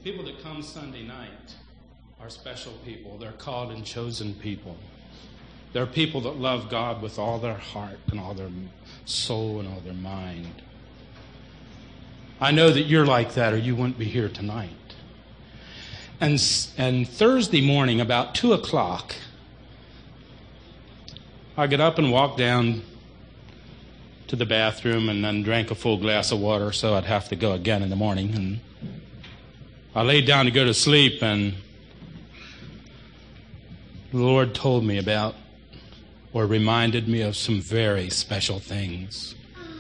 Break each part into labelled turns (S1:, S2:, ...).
S1: People that come Sunday night are special people. They're called and chosen people. They're people that love God with all their heart and all their soul and all their mind. I know that you're like that, or you wouldn't be here tonight. And Thursday morning, about 2 o'clock, I got up and walked down to the bathroom and then drank a full glass of water, so I'd have to go again in the morning. And I laid down to go to sleep, and the Lord told me about, or reminded me of, some very special things.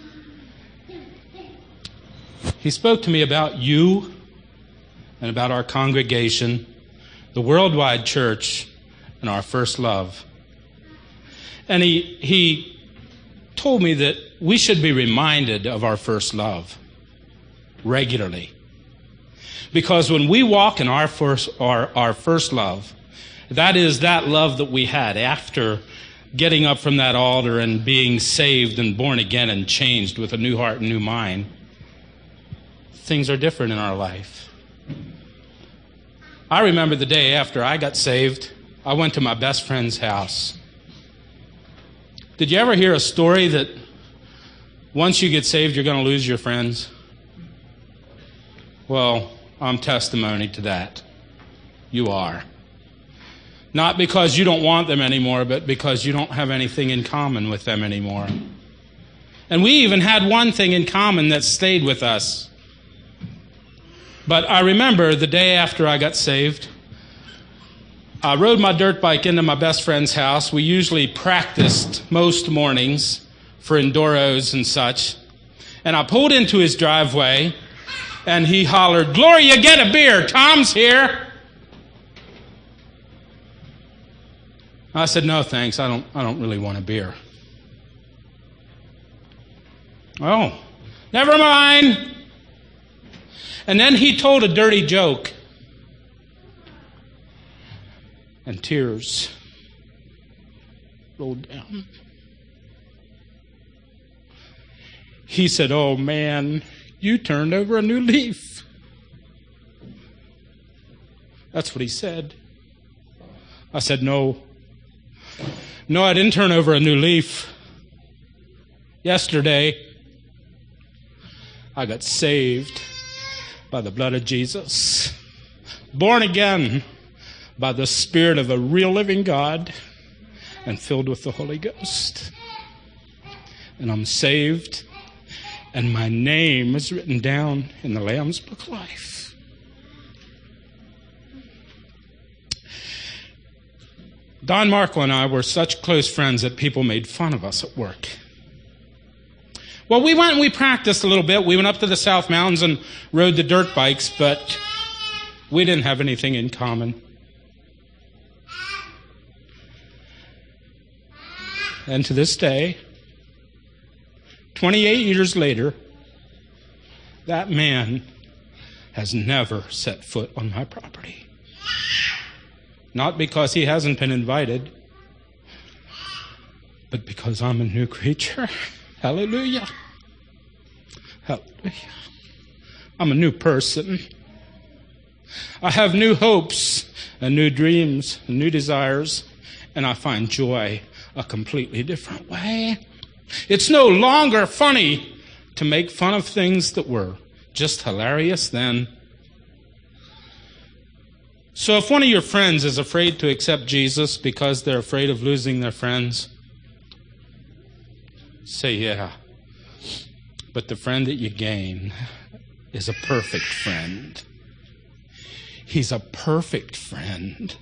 S1: He spoke to me about you and about our congregation, the worldwide church, and our first love. And he told me that we should be reminded of our first love regularly. Because when we walk in our first love, that is that love that we had after getting up from that altar and being saved and born again and changed with a new heart and new mind, things are different in our life. I remember the day after I got saved, I went to my best friend's house. Did you ever hear a story that once you get saved, you're going to lose your friends? Well, I'm testimony to that. You are. Not because you don't want them anymore, but because you don't have anything in common with them anymore. And we even had one thing in common that stayed with us. But I remember the day after I got saved, I rode my dirt bike into my best friend's house. We usually practiced most mornings for enduros and such. And I pulled into his driveway, and he hollered, "Gloria, get a beer. Tom's here." I said, "No, thanks. I don't really want a beer." "Oh, never mind." And then he told a dirty joke. And tears rolled down. He said, "Oh man, you turned over a new leaf." That's what he said. I said, No, I didn't turn over a new leaf. Yesterday, I got saved by the blood of Jesus, born again by the Spirit of a real living God, and filled with the Holy Ghost. And I'm saved, and my name is written down in the Lamb's Book of Life. Don Markle and I were such close friends that people made fun of us at work. Well, we went and we practiced a little bit. We went up to the South Mountains and rode the dirt bikes, but we didn't have anything in common. And to this day, 28 years later, that man has never set foot on my property. Not because he hasn't been invited, but because I'm a new creature. Hallelujah. Hallelujah. I'm a new person. I have new hopes and new dreams and new desires, and I find joy a completely different way. It's no longer funny to make fun of things that were just hilarious then. So if one of your friends is afraid to accept Jesus because they're afraid of losing their friends, say, yeah. But the friend that you gain is a perfect friend. He's a perfect friend.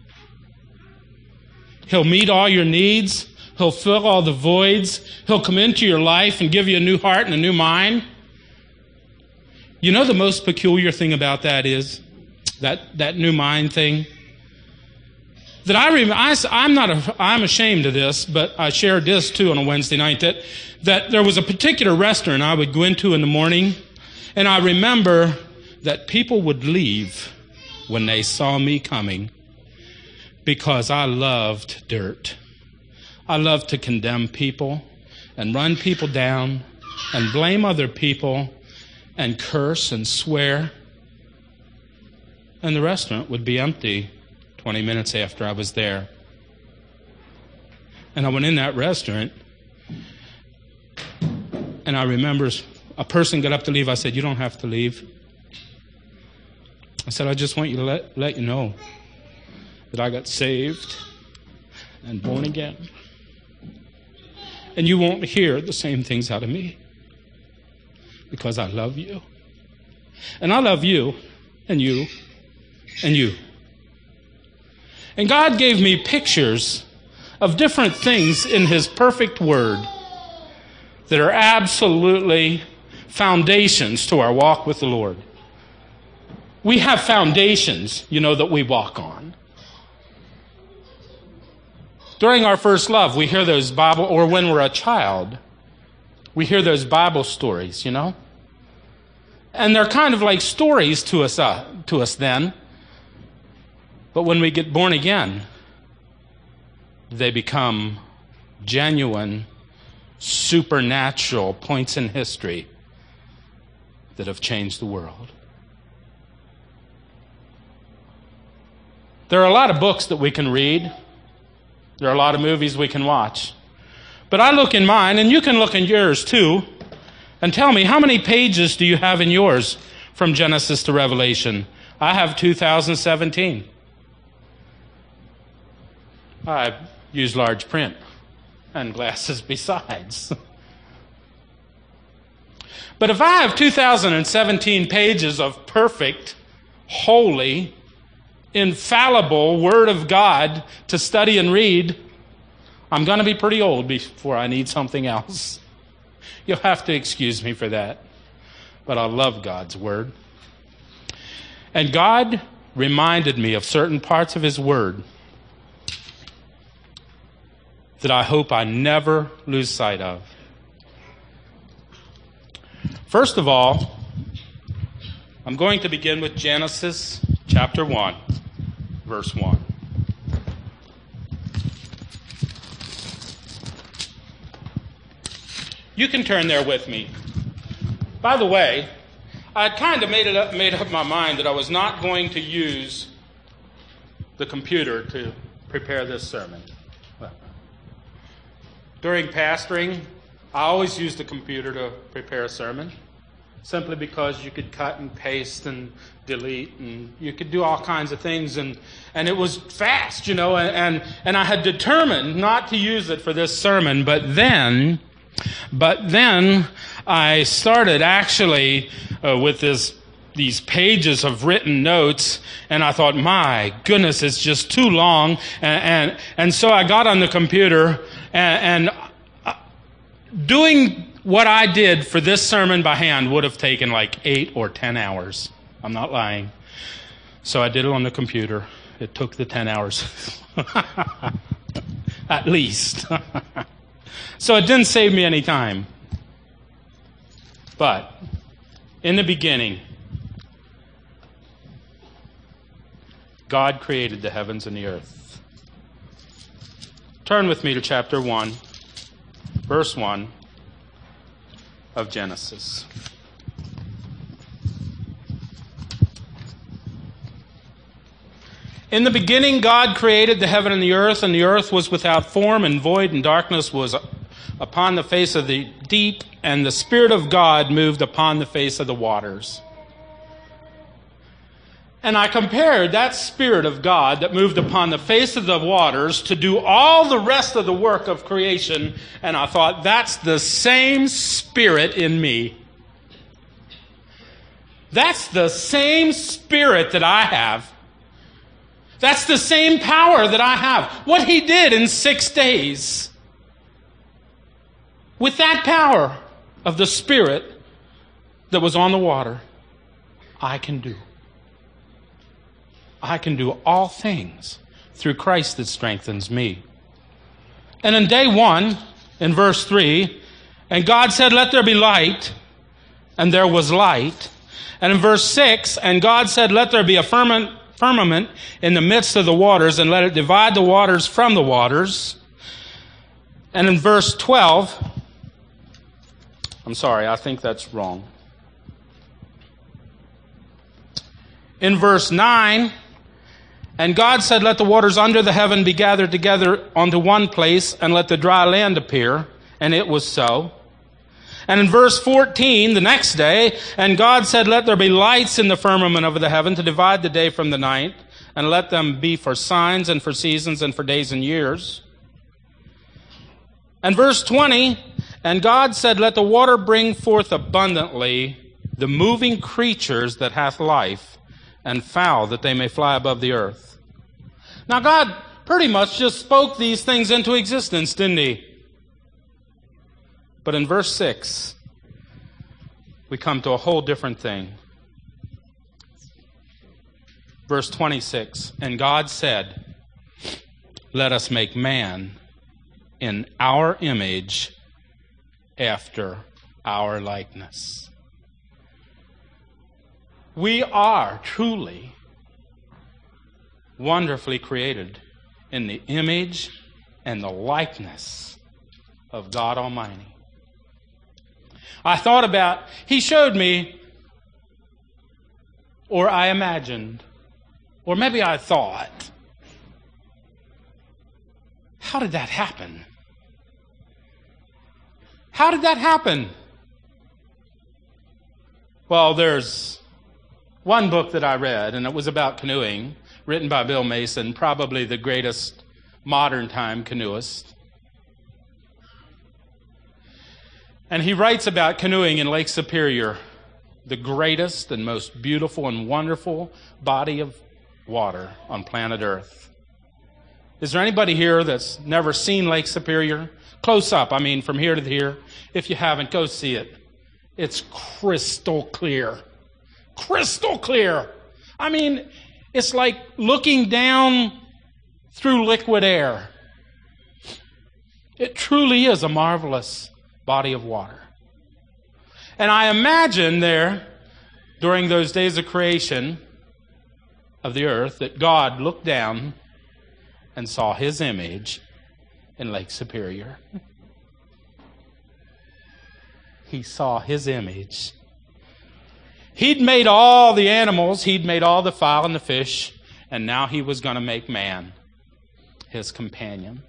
S1: He'll meet all your needs. He'll fill all the voids. He'll come into your life and give you a new heart and a new mind. You know the most peculiar thing about that is that new mind thing? That I'm ashamed of this, but I shared this too on a Wednesday night, that there was a particular restaurant I would go into in the morning, and I remember that people would leave when they saw me coming because I loved dirt. I loved to condemn people and run people down and blame other people and curse and swear. and the restaurant would be empty 20 minutes after I was there. And I went in that restaurant, and I remember a person got up to leave. I said, "You don't have to leave." I said, "I just want you to let you know that I got saved and born again. And you won't hear the same things out of me because I love you. And I love you and you and you." And God gave me pictures of different things in His perfect Word that are absolutely foundations to our walk with the Lord. We have foundations, that we walk on. During our first love, we hear those Bible, or when we're a child, we hear those Bible stories, And they're kind of like stories to us then. But when we get born again, they become genuine, supernatural points in history that have changed the world. There are a lot of books that we can read. There are a lot of movies we can watch. But I look in mine, and you can look in yours too, and tell me, how many pages do you have in yours from Genesis to Revelation? I have 2017. I use large print and glasses besides. But if I have 2017 pages of perfect, holy, infallible Word of God to study and read, I'm going to be pretty old before I need something else. You'll have to excuse me for that. But I love God's Word. And God reminded me of certain parts of His Word that I hope I never lose sight of. First of all, I'm going to begin with Genesis chapter 1, verse 1. You can turn there with me. By the way, I had kind of made up my mind that I was not going to use the computer to prepare this sermon. During pastoring, I always use the computer to prepare a sermon, simply because you could cut and paste and delete, and you could do all kinds of things, and it was fast, and I had determined not to use it for this sermon, but then I started actually with these pages of written notes, and I thought, my goodness, it's just too long, and so I got on the computer, and doing what I did for this sermon by hand would have taken like 8 or 10 hours. I'm not lying. So I did it on the computer. It took the 10 hours. At least. So it didn't save me any time. But in the beginning, God created the heavens and the earth. Turn with me to chapter 1. Verse 1 of Genesis. In the beginning, God created the heaven and the earth was without form and void, and darkness was upon the face of the deep, and the Spirit of God moved upon the face of the waters. And I compared that Spirit of God that moved upon the face of the waters to do all the rest of the work of creation, and I thought, that's the same Spirit in me. That's the same Spirit that I have. That's the same power that I have. What He did in 6 days, with that power of the Spirit that was on the water, I can do. I can do all things through Christ that strengthens me. And in day 1, in verse 3, and God said, "Let there be light," and there was light. And in verse 6, and God said, "Let there be a firmament in the midst of the waters, and let it divide the waters from the waters." And in verse 12, I think that's wrong. In verse 9, and God said, let the waters under the heaven be gathered together onto one place, and let the dry land appear. And it was so. And in verse 14, the next day, and God said, let there be lights in the firmament over the heaven to divide the day from the night, and let them be for signs and for seasons and for days and years. And verse 20, and God said, let the water bring forth abundantly the moving creatures that hath life, and fowl that they may fly above the earth. Now God pretty much just spoke these things into existence, didn't he? But in verse 6, we come to a whole different thing. Verse 26, and God said, let us make man in our image after our likeness. We are truly wonderfully created in the image and the likeness of God Almighty. I thought about, he showed me, or I imagined, or maybe I thought, how did that happen? How did that happen? Well, there's one book that I read, and it was about canoeing, written by Bill Mason, probably the greatest modern time canoeist. And he writes about canoeing in Lake Superior, the greatest and most beautiful and wonderful body of water on planet Earth. Is there anybody here that's never seen Lake Superior? Close up, I mean from here to here. If you haven't, go see it. It's crystal clear. Crystal clear. I mean, it's like looking down through liquid air. It truly is a marvelous body of water. And I imagine there, during those days of creation of the earth, that God looked down and saw his image in Lake Superior. He saw his image. He'd made all the animals, he'd made all the fowl and the fish, and now he was going to make man his companion.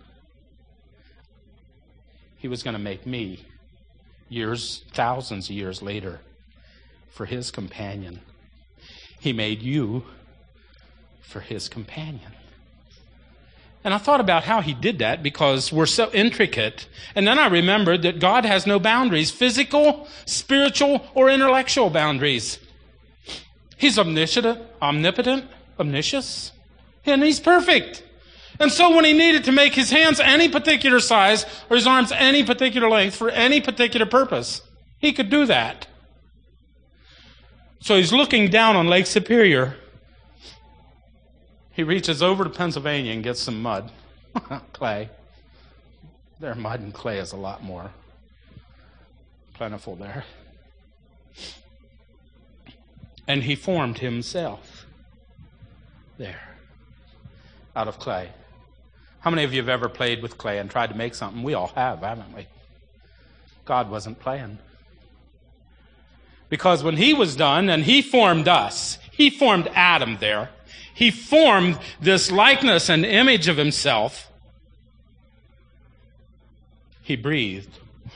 S1: He was going to make me, thousands of years later, for his companion. He made you for his companion. And I thought about how he did that because we're so intricate. And then I remembered that God has no boundaries, physical, spiritual, or intellectual boundaries. He's omniscient, omnipotent, omniscious, and he's perfect. And so when he needed to make his hands any particular size or his arms any particular length for any particular purpose, he could do that. So he's looking down on Lake Superior. He reaches over to Pennsylvania and gets some mud, clay. Their mud and clay is a lot more plentiful there. And he formed himself there out of clay. How many of you have ever played with clay and tried to make something? We all have, haven't we? God wasn't playing. Because when he was done and he formed us, he formed Adam there. He formed this likeness and image of himself. He breathed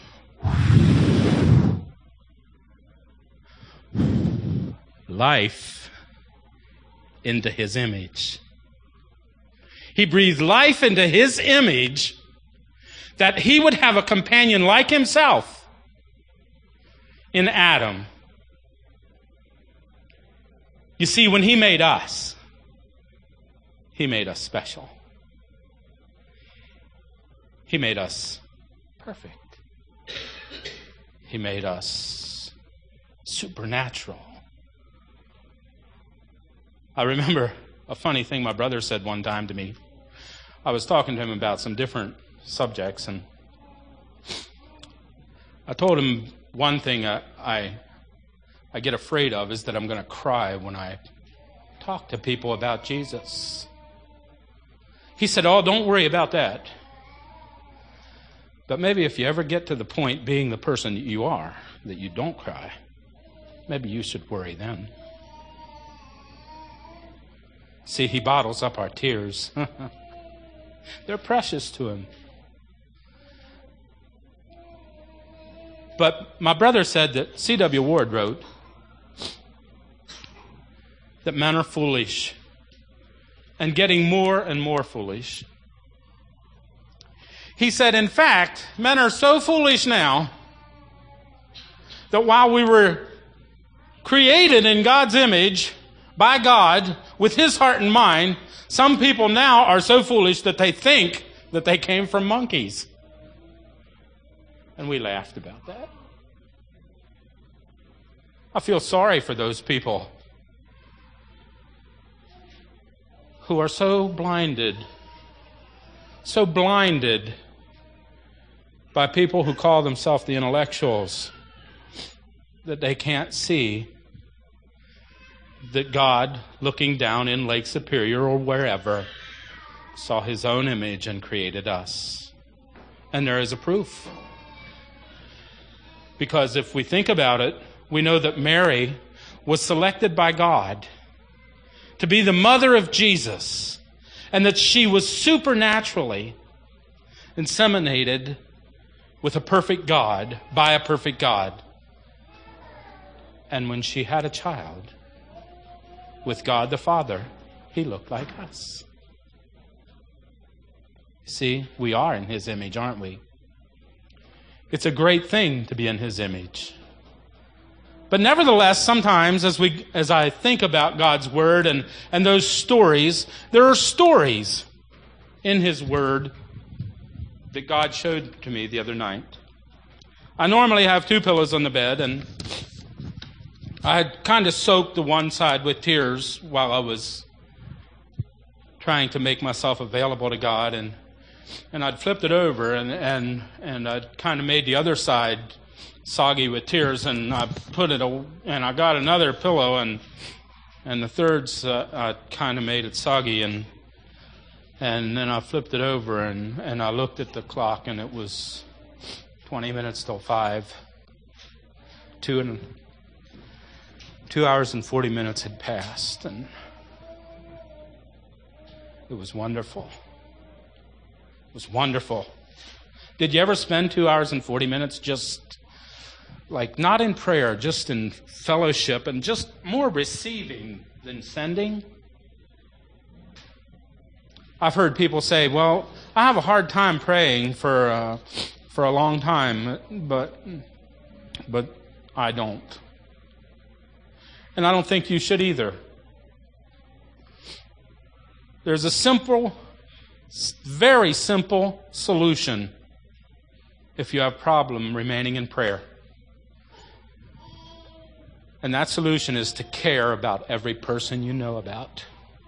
S1: life into his image. He breathed life into his image that he would have a companion like himself in Adam. You see, when he made us, he made us special. He made us perfect. He made us supernatural. I remember a funny thing my brother said one time to me. I was talking to him about some different subjects, and I told him one thing I get afraid of is that I'm going to cry when I talk to people about Jesus. He said, "Oh, don't worry about that. But maybe if you ever get to the point being the person that you are, that you don't cry, maybe you should worry then." See, he bottles up our tears. They're precious to him. But my brother said that C.W. Ward wrote that men are foolish and getting more and more foolish. He said, in fact, men are so foolish now that while we were created in God's image by God with His heart and mind, some people now are so foolish that they think that they came from monkeys. And we laughed about that. I feel sorry for those people who are so blinded by people who call themselves the intellectuals that they can't see that God, looking down in Lake Superior or wherever, saw His own image and created us. And there is a proof. Because if we think about it, we know that Mary was selected by God to be the mother of Jesus, and that she was supernaturally inseminated with a perfect God, by a perfect God. And when she had a child with God the Father, He looked like us. See, we are in His image, aren't we? It's a great thing to be in His image. But nevertheless, sometimes as I think about God's Word and those stories, there are stories in His Word that God showed to me the other night. I normally have 2 pillows on the bed, and I had kind of soaked the one side with tears while I was trying to make myself available to God, and I'd flipped it over, and I'd kind of made the other side soggy with tears, and I put it, and I got another pillow, and the thirds I kind of made it soggy, and then I flipped it over, and I looked at the clock, and it was 20 minutes till 5. 2 hours and 40 minutes had passed, and it was wonderful. It was wonderful. Did you ever spend 2 hours and 40 minutes just like not in prayer, just in fellowship and just more receiving than sending? I've heard people say, well, I have a hard time praying for a long time, but I don't. And I don't think you should either. There's a simple, very simple solution if you have a problem remaining in prayer. And that solution is to care about every person you know about.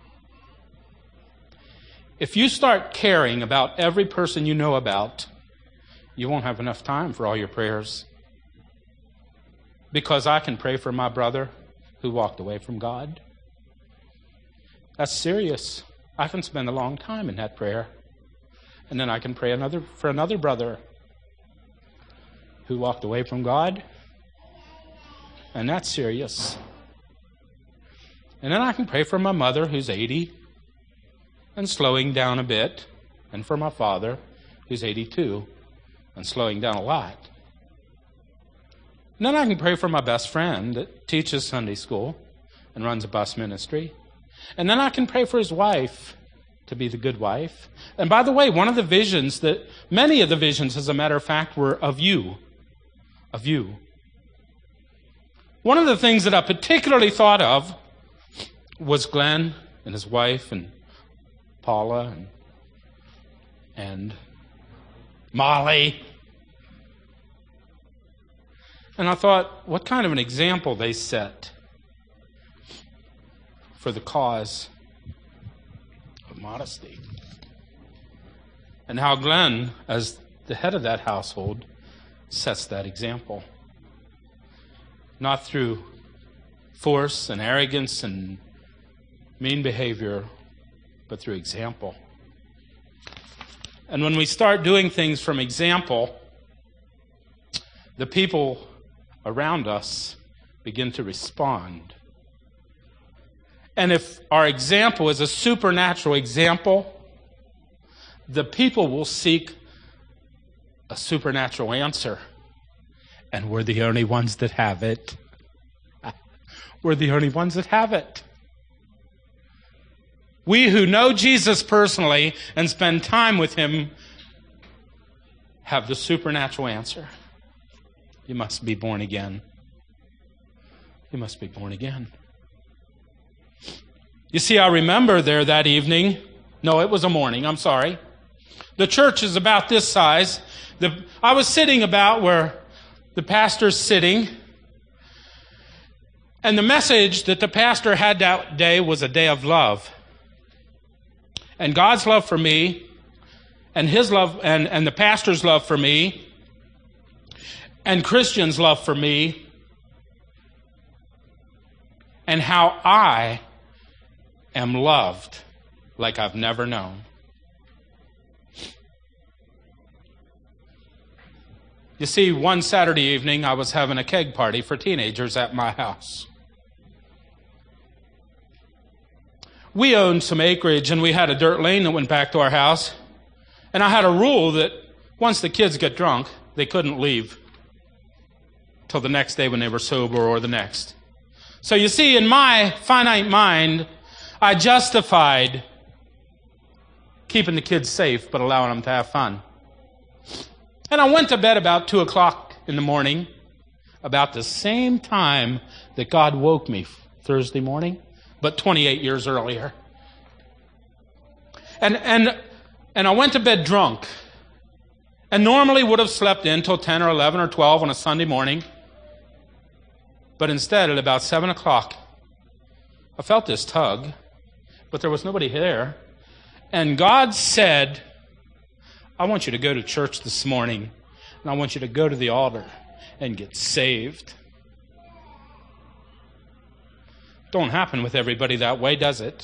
S1: If you start caring about every person you know about, you won't have enough time for all your prayers. Because I can pray for my brother who walked away from God. That's serious. I can spend a long time in that prayer. And then I can pray for another brother who walked away from God. And that's serious. And then I can pray for my mother who's 80 and slowing down a bit, and for my father who's 82 and slowing down a lot. And then I can pray for my best friend that teaches Sunday school and runs a bus ministry. And then I can pray for his wife to be the good wife. And by the way, many of the visions, as a matter of fact, were of you. Of you. One of the things that I particularly thought of was Glenn and his wife and Paula and Molly. And I thought, what kind of an example they set for the cause of modesty. And how Glenn, as the head of that household, sets that example. Not through force and arrogance and mean behavior, but through example. And when we start doing things from example, the people around us begin to respond. And if our example is a supernatural example, the people will seek a supernatural answer. And we're the only ones that have it. We're the only ones that have it. We who know Jesus personally and spend time with Him have the supernatural answer. You must be born again. You must be born again. You see, I remember there that evening. No, it was a morning. I'm sorry. The church is about this size. I was sitting about where the pastor's sitting. And the message that the pastor had that day was a day of love. And God's love for me, and His love, and the pastor's love for me, and Christians' love for me, and how I am loved like I've never known. You see, one Saturday evening, I was having a keg party for teenagers at my house. We owned some acreage, and we had a dirt lane that went back to our house. And I had a rule that once the kids get drunk, they couldn't leave till the next day when they were sober or the next. So you see, in my finite mind, I justified keeping the kids safe but allowing them to have fun. And I went to bed about 2 o'clock in the morning, about the same time that God woke me Thursday morning, but 28 years earlier. And I went to bed drunk, and normally would have slept in till 10 or 11 or 12 on a Sunday morning. But instead, at about 7 o'clock, I felt this tug, but there was nobody there. And God said, I want you to go to church this morning, and I want you to go to the altar and get saved. Don't happen with everybody that way, does it?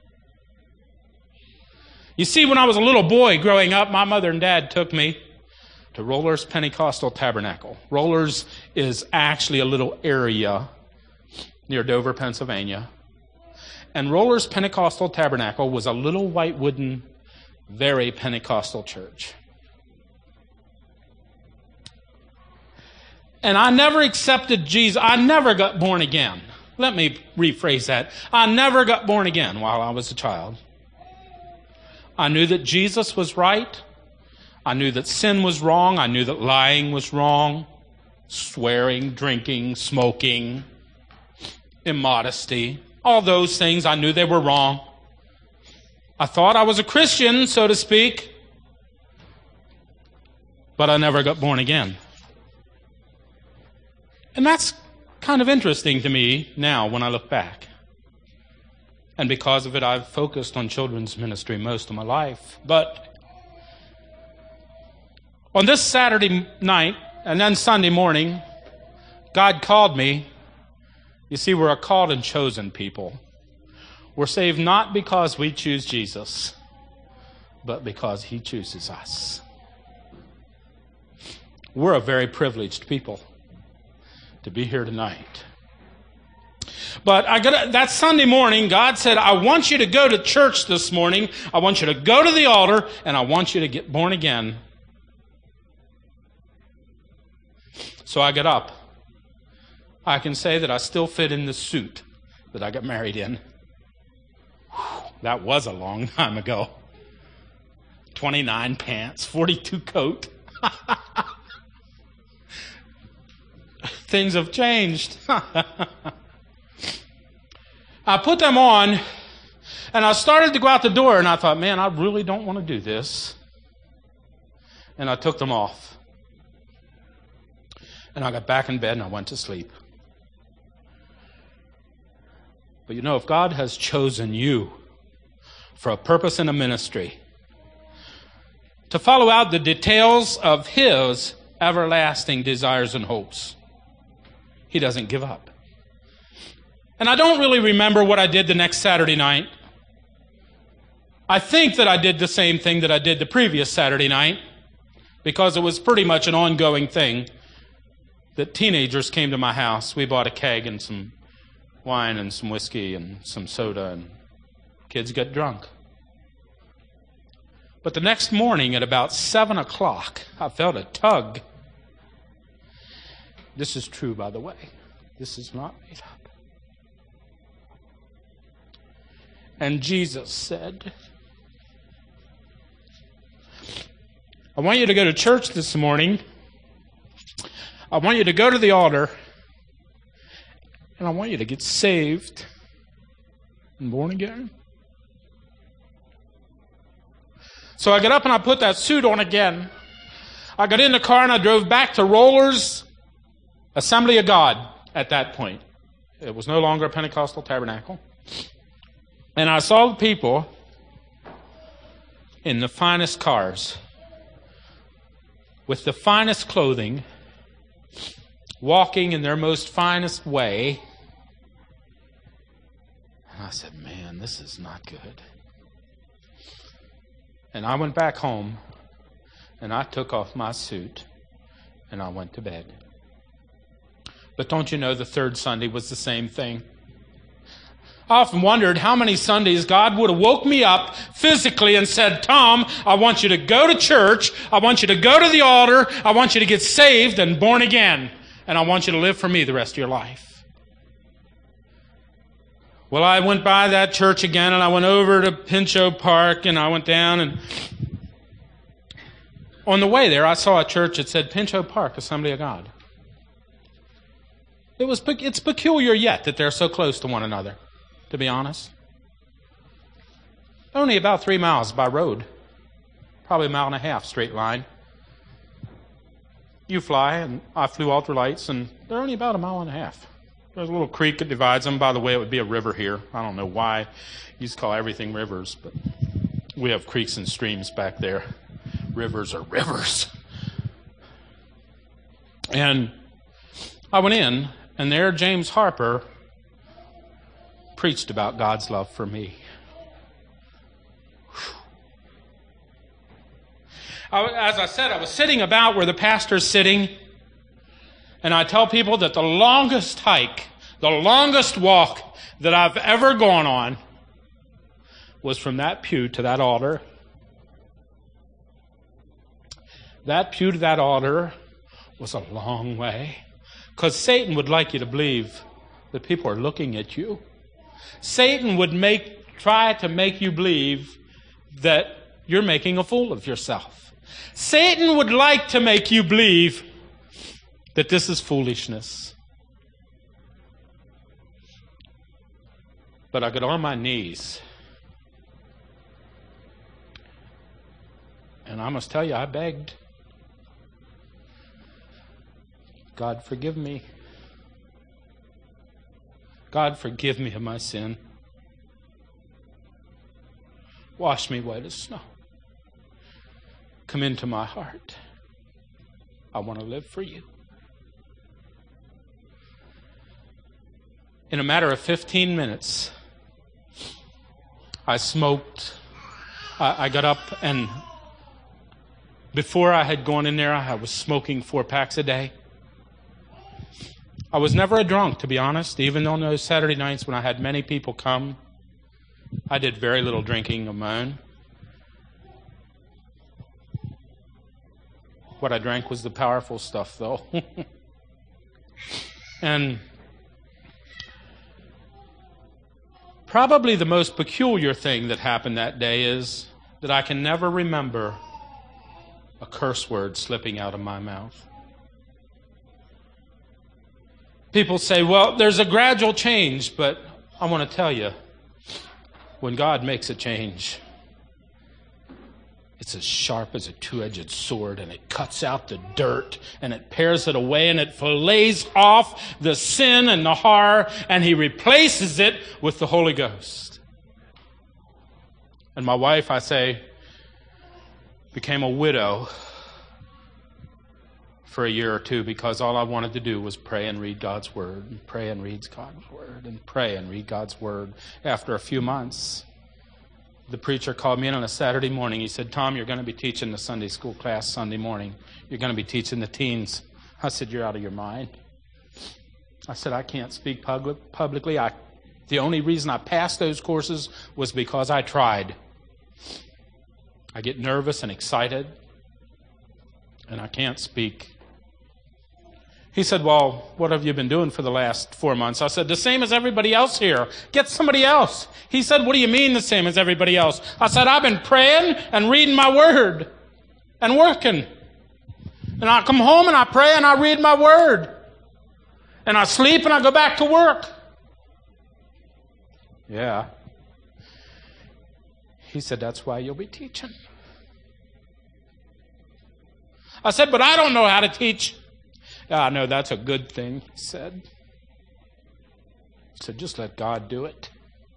S1: You see, when I was a little boy growing up, my mother and dad took me to Rollers Pentecostal Tabernacle. Rollers is actually a little area near Dover, Pennsylvania. And Rollers Pentecostal Tabernacle was a little white wooden, very Pentecostal church. And I never accepted Jesus. I never got born again. Let me rephrase that. I never got born again while I was a child. I knew that Jesus was right. I knew that sin was wrong. I knew that lying was wrong. Swearing, drinking, smoking, immodesty. All those things, I knew they were wrong. I thought I was a Christian, so to speak. But I never got born again. And that's kind of interesting to me now when I look back. And because of it, I've focused on children's ministry most of my life. But on this Saturday night and then Sunday morning, God called me. You see, we're a called and chosen people. We're saved not because we choose Jesus, but because He chooses us. We're a very privileged people to be here tonight. But that Sunday morning, God said, I want you to go to church this morning. I want you to go to the altar, and I want you to get born again. So I got up. I can say that I still fit in the suit that I got married in. Whew, that was a long time ago. 29 pants, 42 coat. Things have changed. I put them on, and I started to go out the door, and I thought, man, I really don't want to do this. And I took them off. And I got back in bed, and I went to sleep. But you know, if God has chosen you for a purpose in a ministry, to follow out the details of His everlasting desires and hopes, He doesn't give up. And I don't really remember what I did the next Saturday night. I think that I did the same thing that I did the previous Saturday night, because it was pretty much an ongoing thing that teenagers came to my house. We bought a keg and some wine and some whiskey and some soda, and kids get drunk. But the next morning at about 7 o'clock, I felt a tug. This is true, by the way. This is not made up. And Jesus said, I want you to go to church this morning. I want you to go to the altar. And I want you to get saved and born again. So I got up and I put that suit on again. I got in the car and I drove back to Rollers Assembly of God at that point. It was no longer a Pentecostal tabernacle. And I saw the people in the finest cars, with the finest clothing, walking in their most finest way. And I said, man, this is not good. And I went back home, and I took off my suit, and I went to bed. But don't you know, the third Sunday was the same thing. I often wondered how many Sundays God would have woke me up physically and said, Tom, I want you to go to church. I want you to go to the altar. I want you to get saved and born again. And I want you to live for me the rest of your life. Well, I went by that church again, and I went over to Pinchot Park, and I went down, and on the way there, I saw a church that said Pinchot Park, Assembly of God. It's peculiar yet that they're so close to one another, to be honest. Only about 3 miles by road. Probably a mile and a half straight line. You fly, and I flew ultralights, and they're only about a mile and a half. There's a little creek that divides them. By the way, it would be a river here. I don't know why. You used to call everything rivers, but we have creeks and streams back there. Rivers are rivers. And I went in, and there James Harper preached about God's love for me. As I said, I was sitting about where the pastor's sitting, and I tell people that the longest hike, the longest walk that I've ever gone on was from that pew to that altar. That pew to that altar was a long way, because Satan would like you to believe that people are looking at you. Satan would try to make you believe that you're making a fool of yourself. Satan would like to make you believe that this is foolishness. But I got on my knees. And I must tell you, I begged. God, forgive me. God, forgive me of my sin. Wash me white as snow. Come into my heart. I want to live for you. In a matter of 15 minutes, I smoked. I got up, and before I had gone in there, I was smoking 4 packs a day. I was never a drunk, to be honest, even on those Saturday nights when I had many people come. I did very little drinking of my own. What I drank was the powerful stuff, though. And probably the most peculiar thing that happened that day is that I can never remember a curse word slipping out of my mouth. People say, well, there's a gradual change, but I want to tell you, when God makes a change, it's as sharp as a 2-edged sword, and it cuts out the dirt, and it pares it away, and it fillets off the sin and the horror, and He replaces it with the Holy Ghost. And my wife, I say, became a widow for a year or two, because all I wanted to do was pray and read God's Word, and pray and read God's Word, and pray and read God's Word. After a few months, the preacher called me in on a Saturday morning. He said, Tom, you're going to be teaching the Sunday school class Sunday morning. You're going to be teaching the teens. I said, you're out of your mind. I said, I can't speak publicly. The only reason I passed those courses was because I tried. I get nervous and excited, and I can't speak. He said, well, what have you been doing for the last 4 months? I said, the same as everybody else here. Get somebody else. He said, what do you mean the same as everybody else? I said, I've been praying and reading my word and working. And I come home and I pray and I read my word. And I sleep and I go back to work. Yeah. He said, that's why you'll be teaching. I said, but I don't know how to teach. I know that's a good thing, he said. He said, just let God do it.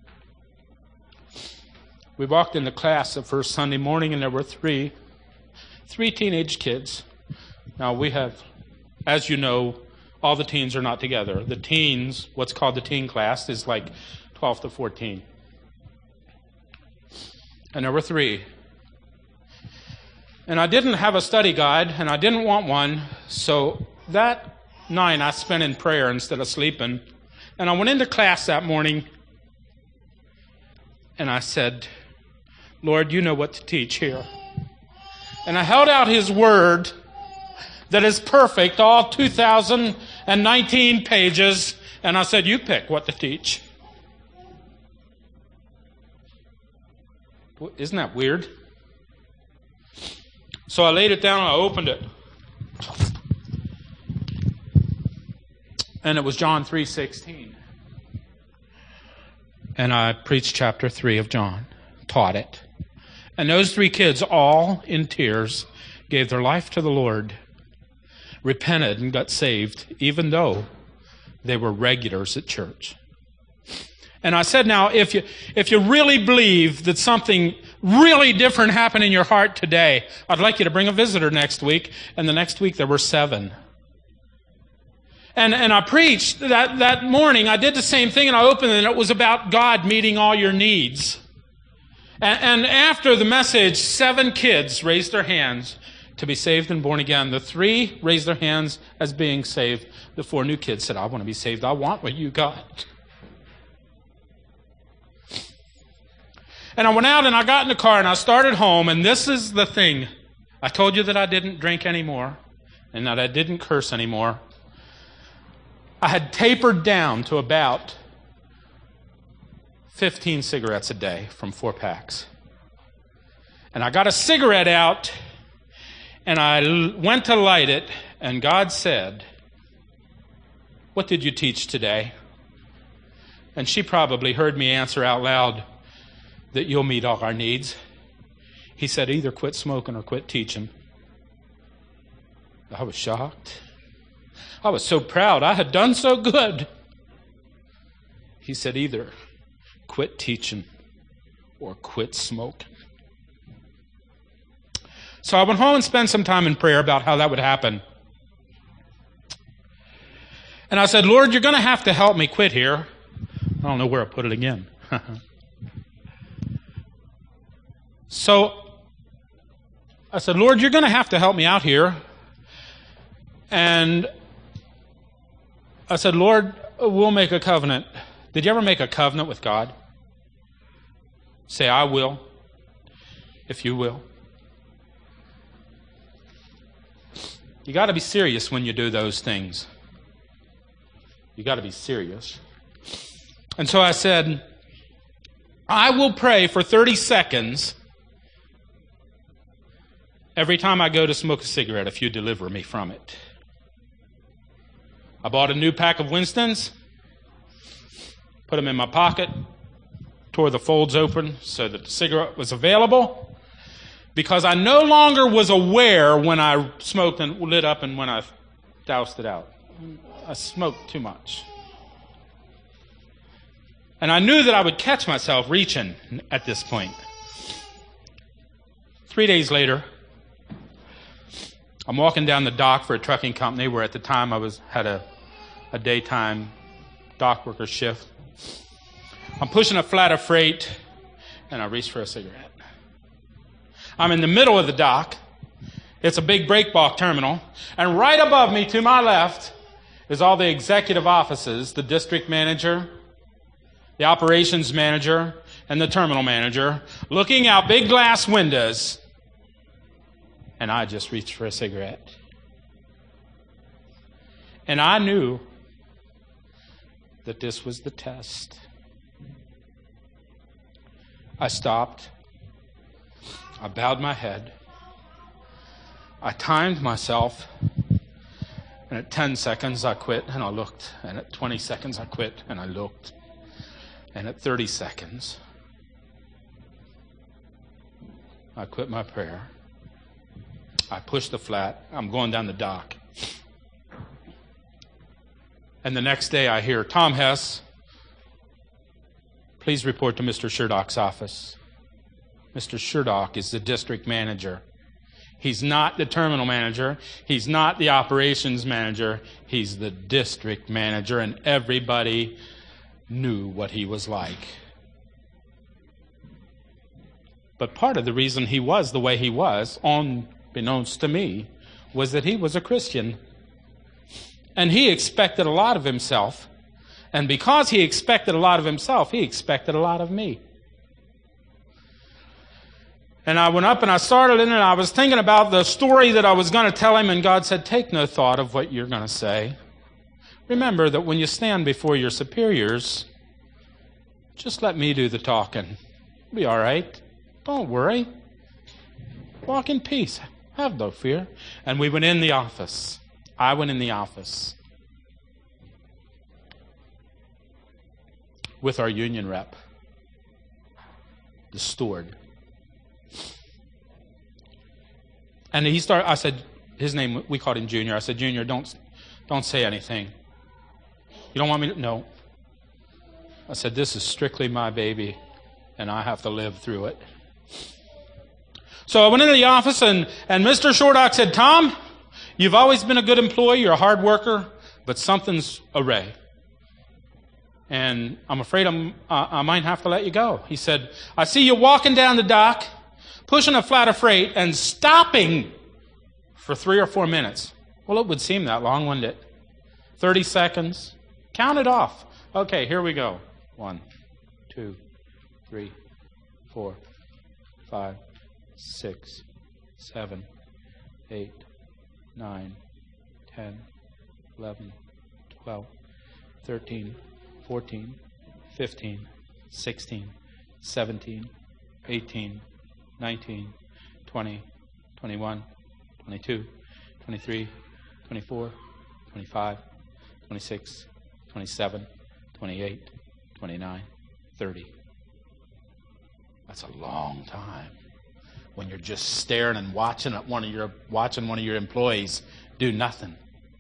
S1: We walked into class the first Sunday morning, and there were three teenage kids. Now, we have, as you know, all the teens are not together. The teens, what's called the teen class, is like 12 to 14. And there were three. And I didn't have a study guide, and I didn't want one, so that night I spent in prayer instead of sleeping. And I went into class that morning, and I said, Lord, you know what to teach here. And I held out His Word that is perfect, all 2,019 pages, and I said, you pick what to teach. Isn't that weird? So I laid it down and I opened it. And it was John 3:16. And I preached chapter 3 of John, taught it. And those three kids, all in tears, gave their life to the Lord, repented and got saved, even though they were regulars at church. And I said, now, if you really believe that something really different happened in your heart today, I'd like you to bring a visitor next week. And the next week there were 7. And I preached that morning. I did the same thing, and I opened it, and it was about God meeting all your needs. And after the message, 7 kids raised their hands to be saved and born again. The 3 raised their hands as being saved. The 4 new kids said, I want to be saved. I want what you got. And I went out and I got in the car and I started home, and this is the thing. I told you that I didn't drink anymore and that I didn't curse anymore. I had tapered down to about 15 cigarettes a day from 4 packs. And I got a cigarette out and I went to light it, and God said, what did you teach today? And she probably heard me answer out loud that you'll meet all our needs. He said, either quit smoking or quit teaching. I was shocked. I was so proud. I had done so good. He said, either quit teaching or quit smoking. So I went home and spent some time in prayer about how that would happen. And I said, Lord, you're going to have to help me quit here. I don't know where I put it again. So I said, Lord, you're going to have to help me out here. And I said, Lord, we'll make a covenant. Did you ever make a covenant with God? Say, I will, if you will. You got to be serious when you do those things. You got to be serious. And so I said, I will pray for 30 seconds every time I go to smoke a cigarette if you deliver me from it. I bought a new pack of Winston's, put them in my pocket, tore the folds open so that the cigarette was available, because I no longer was aware when I smoked and lit up and when I doused it out. I smoked too much. And I knew that I would catch myself reaching at this point. 3 days later, I'm walking down the dock for a trucking company where at the time I had a daytime dock worker shift. I'm pushing a flat of freight, and I reach for a cigarette. I'm in the middle of the dock. It's a big break bulk terminal. And right above me to my left is all the executive offices, the district manager, the operations manager, and the terminal manager, looking out big glass windows, and I just reached for a cigarette. And I knew that this was the test. I stopped. I bowed my head. I timed myself. And at 10 seconds, I quit and I looked. And at 20 seconds, I quit and I looked. And at 30 seconds, I quit my prayer. I pushed the flat. I'm going down the dock. And the next day I hear, Tom Hess, please report to Mr. Sherdock's office. Mr. Sherdock is the district manager. He's not the terminal manager. He's not the operations manager. He's the district manager, and everybody knew what he was like. But part of the reason he was the way he was, unbeknownst to me, was that he was a Christian. And he expected a lot of himself. And because he expected a lot of himself, he expected a lot of me. And I went up and I started in and I was thinking about the story that I was going to tell him, and God said, take no thought of what you're going to say. Remember that when you stand before your superiors, just let me do the talking. It'll be all right. Don't worry. Walk in peace. Have no fear. And we went in the office. I went in the office with our union rep, the steward. And I said, his name, we called him Junior. I said, Junior, don't say anything. You don't want me to? No. I said, this is strictly my baby, and I have to live through it. So I went into the office, and Mr. Sherdock said, Tom, you've always been a good employee. You're a hard worker, but something's awry. And I'm afraid I might have to let you go. He said, I see you walking down the dock, pushing a flat of freight, and stopping for 3 or 4 minutes. Well, it would seem that long, wouldn't it? 30 seconds. Count it off. Okay, here we go. 1, 2, 3, 4, 5, 6, 7, 8, 9, 10, 11, 12, 13, 14, 15, 16, 17, 18, 19, 20, 21, 22, 23, 24, 25, 26, 27, 28, 29, 30. That's a long time when you're just staring and watching one of your employees do nothing.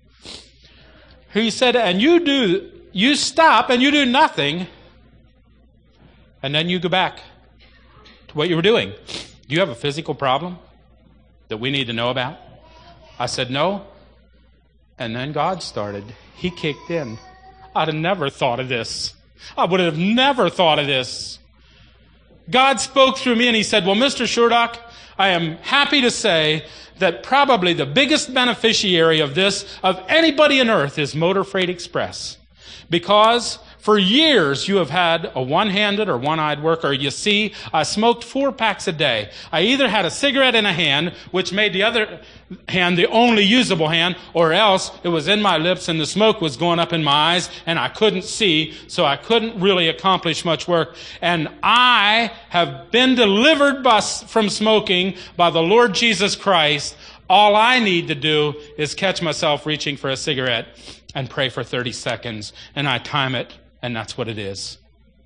S1: He said, and you stop and you do nothing, and then you go back to what you were doing. Do you have a physical problem that we need to know about? I said, no. And then God started. He kicked in. I'd have never thought of this. I would have never thought of this. God spoke through me and he said, well, Mr. Sherdock, I am happy to say that probably the biggest beneficiary of this, of anybody on earth, is Motor Freight Express. Because for years you have had a one-handed or one-eyed worker. You see, I smoked 4 packs a day. I either had a cigarette in a hand, which made the other hand the only usable hand, or else it was in my lips and the smoke was going up in my eyes and I couldn't see, so I couldn't really accomplish much work. And I have been delivered from smoking by the Lord Jesus Christ. All I need to do is catch myself reaching for a cigarette and pray for 30 seconds, and I time it, and that's what it is.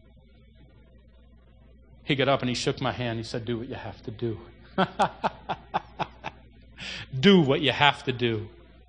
S1: He got up and he shook my hand. He said, do what you have to do. Do what you have to do.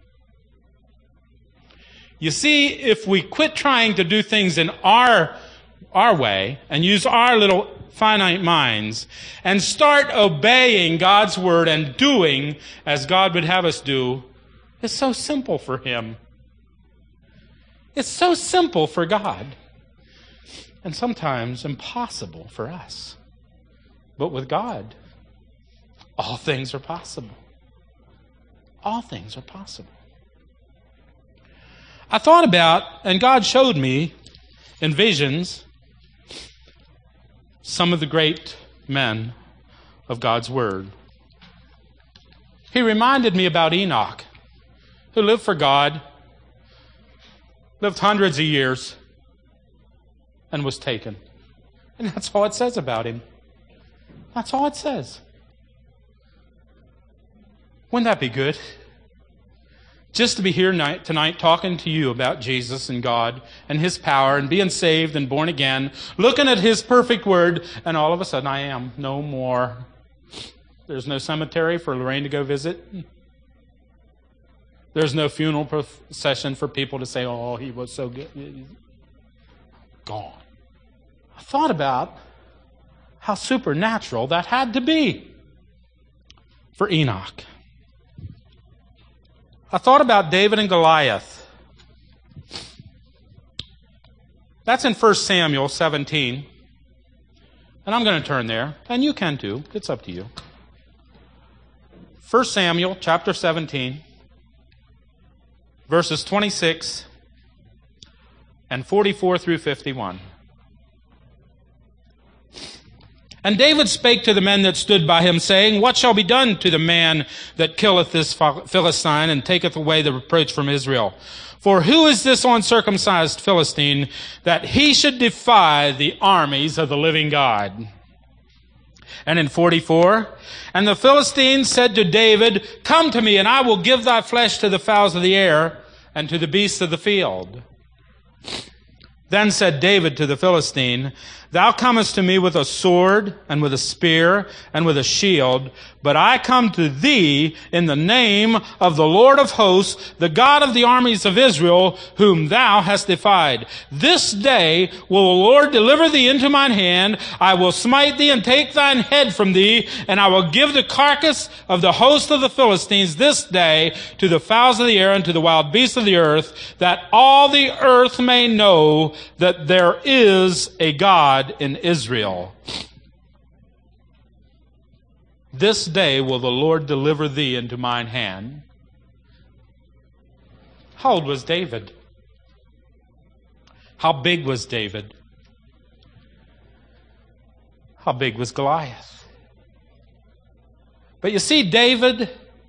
S1: You see, if we quit trying to do things in our way and use our little finite minds and start obeying God's word and doing as God would have us do, it's so simple for Him. It's so simple for God. And sometimes impossible for us. But with God, all things are possible. All things are possible. I thought about, and God showed me in visions, some of the great men of God's Word. He reminded me about Enoch, who lived for God, lived hundreds of years, and was taken. And that's all it says about him. That's all it says. Wouldn't that be good? Just to be here tonight talking to you about Jesus and God and His power and being saved and born again, looking at His perfect Word, and all of a sudden I am no more. There's no cemetery for Lorraine to go visit. There's no funeral procession for people to say, oh, he was so good. Gone. I thought about how supernatural that had to be for Enoch. I thought about David and Goliath. That's in 1 Samuel 17. And I'm going to turn there. And you can too. It's up to you. 1 Samuel chapter 17, verses 26 and 44 through 51. And David spake to the men that stood by him, saying, What shall be done to the man that killeth this Philistine, and taketh away the reproach from Israel? For who is this uncircumcised Philistine, that he should defy the armies of the living God? And in 44, and the Philistines said to David, Come to me, and I will give thy flesh to the fowls of the air, and to the beasts of the field. Then said David to the Philistine, Thou comest to me with a sword, and with a spear, and with a shield, but I come to thee in the name of the Lord of hosts, the God of the armies of Israel, whom thou hast defied. This day will the Lord deliver thee into mine hand. I will smite thee and take thine head from thee, and I will give the carcass of the host of the Philistines this day to the fowls of the air and to the wild beasts of the earth, that all the earth may know that there is a God in Israel. This day will the Lord deliver thee into mine hand. How old was David? How big was David? How big was Goliath? But you see, David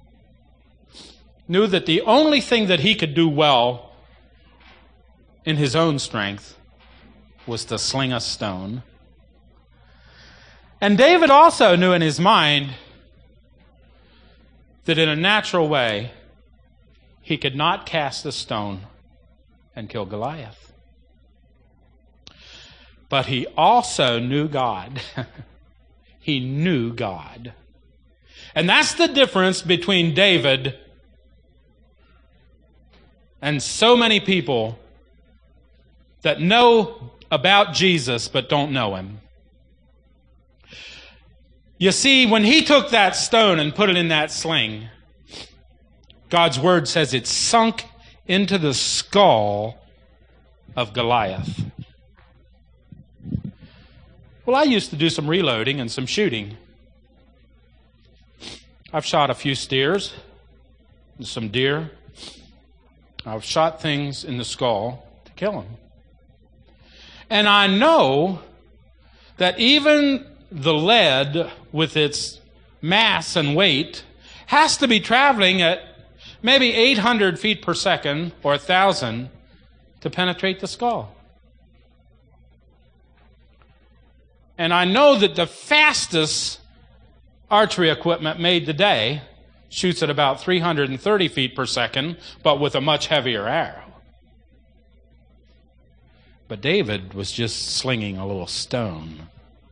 S1: knew that the only thing that he could do well in his own strength was to sling a stone. And David also knew in his mind that in a natural way, he could not cast a stone and kill Goliath. But he also knew God. He knew God. And that's the difference between David and so many people that know about Jesus but don't know Him. You see, when he took that stone and put it in that sling, God's Word says it sunk into the skull of Goliath. Well, I used to do some reloading and some shooting. I've shot a few steers and some deer. I've shot things in the skull to kill them. And I know that even the lead, with its mass and weight, has to be traveling at maybe 800 feet per second or 1,000 to penetrate the skull. And I know that the fastest archery equipment made today shoots at about 330 feet per second, but with a much heavier arrow. But David was just slinging a little stone.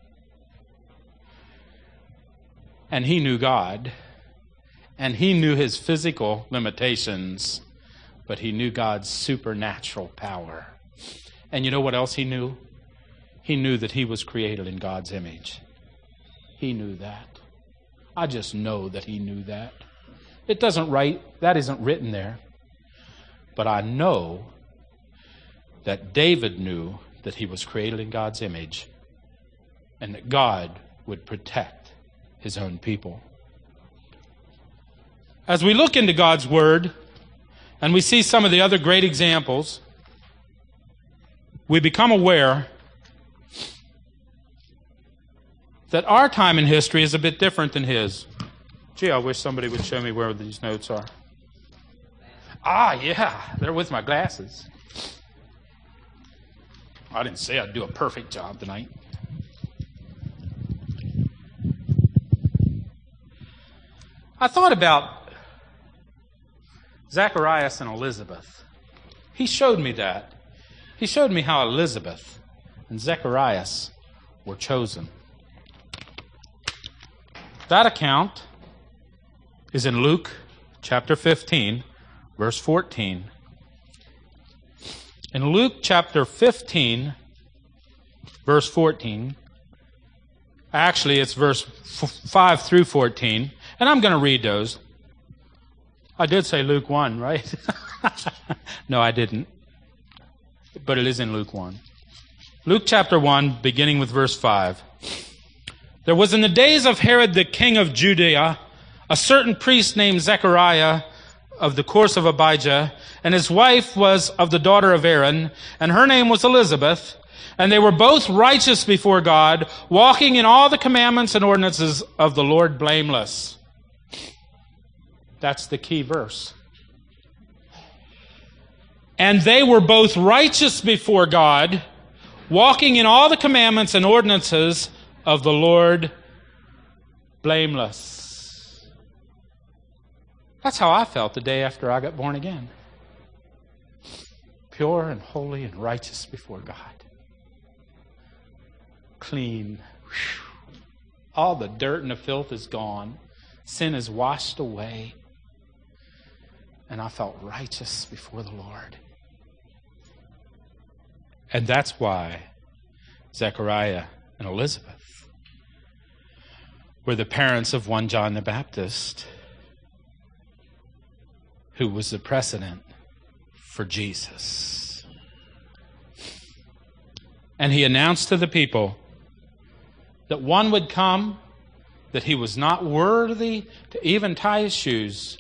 S1: And he knew God, and he knew his physical limitations, but he knew God's supernatural power. And you know what else he knew? He knew that he was created in God's image. He knew that. I just know that he knew that. That isn't written there. But I know that David knew that he was created in God's image and that God would protect His own people. As we look into God's Word and we see some of the other great examples, we become aware that our time in history is a bit different than his. Gee, I wish somebody would show me where these notes are. Ah, yeah, they're with my glasses. I didn't say I'd do a perfect job tonight. I thought about Zacharias and Elizabeth. He showed me that. He showed me how Elizabeth and Zacharias were chosen. That account is in Luke chapter 15, verse 14. In Luke chapter 15, verse 14, actually it's verse 5 through 14, and I'm going to read those. I did say Luke 1, right? No, I didn't. But it is in Luke 1. Luke chapter 1, beginning with verse 5. There was in the days of Herod the king of Judea a certain priest named Zechariah of the course of Abijah, and his wife was of the daughter of Aaron, and her name was Elizabeth, and they were both righteous before God, walking in all the commandments and ordinances of the Lord blameless. That's the key verse. And they were both righteous before God, walking in all the commandments and ordinances of the Lord blameless. That's how I felt the day after I got born again. Pure and holy and righteous before God. Clean. All the dirt and the filth is gone. Sin is washed away. And I felt righteous before the Lord. And that's why Zechariah and Elizabeth were the parents of one John the Baptist, who was the precedent for Jesus. And he announced to the people that one would come, that he was not worthy to even tie his shoes.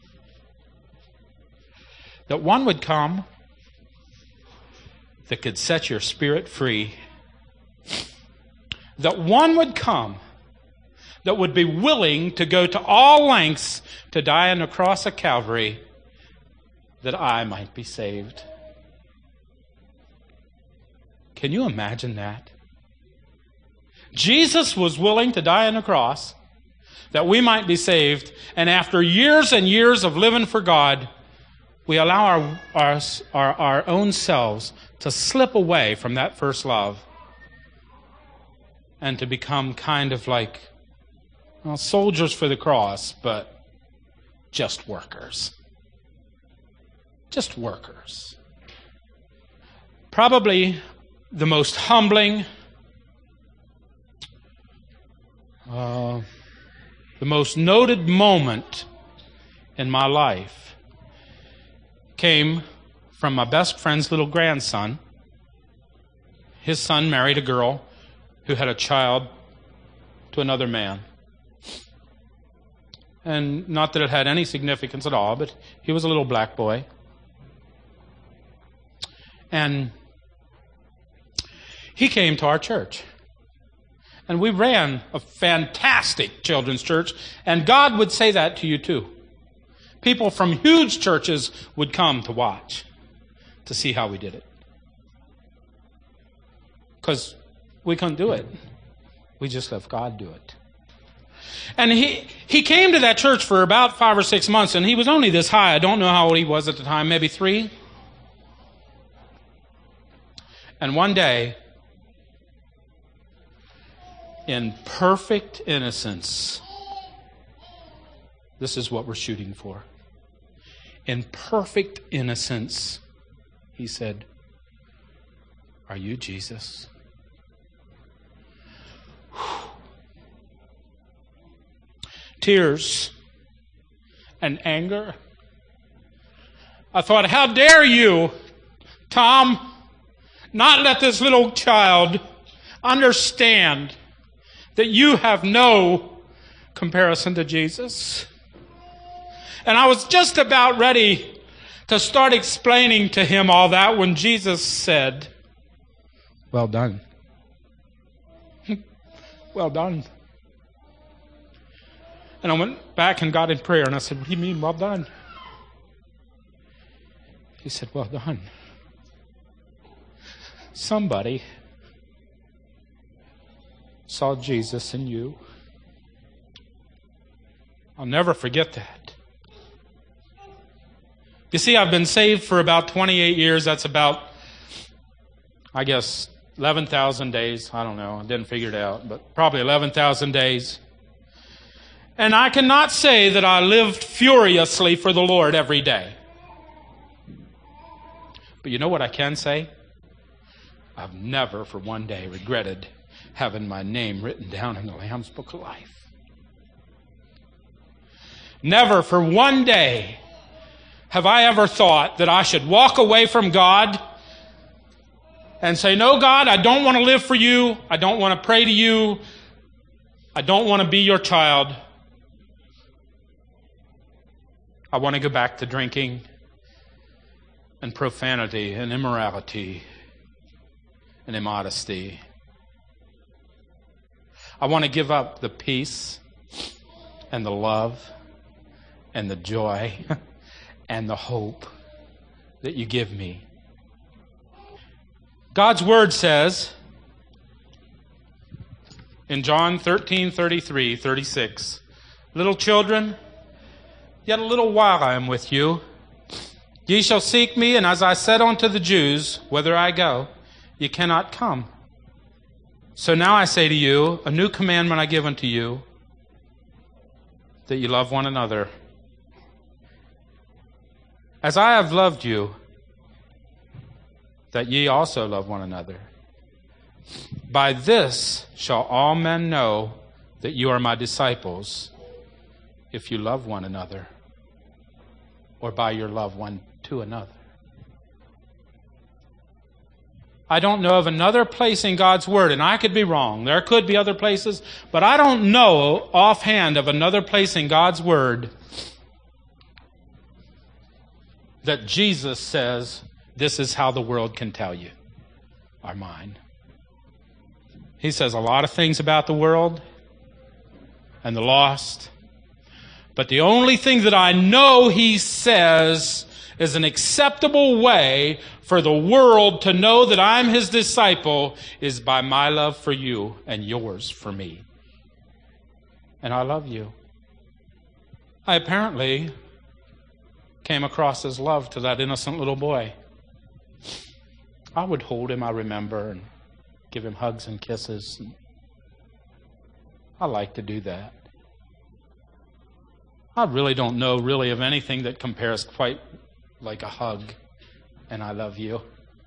S1: That one would come that could set your spirit free. That one would come that would be willing to go to all lengths to die on the cross of Calvary that I might be saved. Can you imagine that? Jesus was willing to die on the cross that we might be saved, and after years and years of living for God, we allow our own selves to slip away from that first love and to become kind of like, well, soldiers for the cross, but just workers. Just workers. Probably the most humbling, the most noted moment in my life came from my best friend's little grandson. His son married a girl who had a child to another man. And not that it had any significance at all, but he was a little black boy. And he came to our church. And we ran a fantastic children's church, and God would say that to you too. People from huge churches would come to watch, to see how we did it. Because we couldn't do it. We just let God do it. And he came to that church for about 5 or 6 months, and he was only this high. I don't know how old he was at the time, maybe 3. And one day, in perfect innocence, this is what we're shooting for. In perfect innocence, he said, "Are you Jesus?" Whew. Tears and anger. I thought, how dare you, Tom, not let this little child understand that you have no comparison to Jesus. And I was just about ready to start explaining to him all that when Jesus said, "Well done." Well done. And I went back and got in prayer and I said, "What do you mean, well done?" He said, "Well done. Somebody saw Jesus in you." I'll never forget that. You see, I've been saved for about 28 years. That's about, I guess, 11,000 days. I don't know. I didn't figure it out, but probably 11,000 days. And I cannot say that I lived furiously for the Lord every day. But you know what I can say? I've never for one day regretted having my name written down in the Lamb's Book of Life. Never for one day have I ever thought that I should walk away from God and say, "No, God, I don't want to live for you. I don't want to pray to you. I don't want to be your child. I want to go back to drinking and profanity and immorality and immodesty. I want to give up the peace and the love and the joy and the hope that you give me." God's Word says in John 13:33, 36, "Little children, yet a little while I am with you. Ye shall seek me, and as I said unto the Jews, whither I go, ye cannot come. So now I say to you, a new commandment I give unto you, that ye love one another. As I have loved you, that ye also love one another. By this shall all men know that you are my disciples, if you love one another, or by your love one to another." I don't know of another place in God's Word, and I could be wrong. There could be other places, but I don't know offhand of another place in God's Word that Jesus says, "This is how the world can tell you are mine." He says a lot of things about the world and the lost, but the only thing that I know he says is an acceptable way for the world to know that I'm his disciple is by my love for you and yours for me. And I love you. I apparently came across his love to that innocent little boy. I would hold him, I remember, and give him hugs and kisses. I like to do that. I really don't know really of anything that compares quite like a hug and "I love you."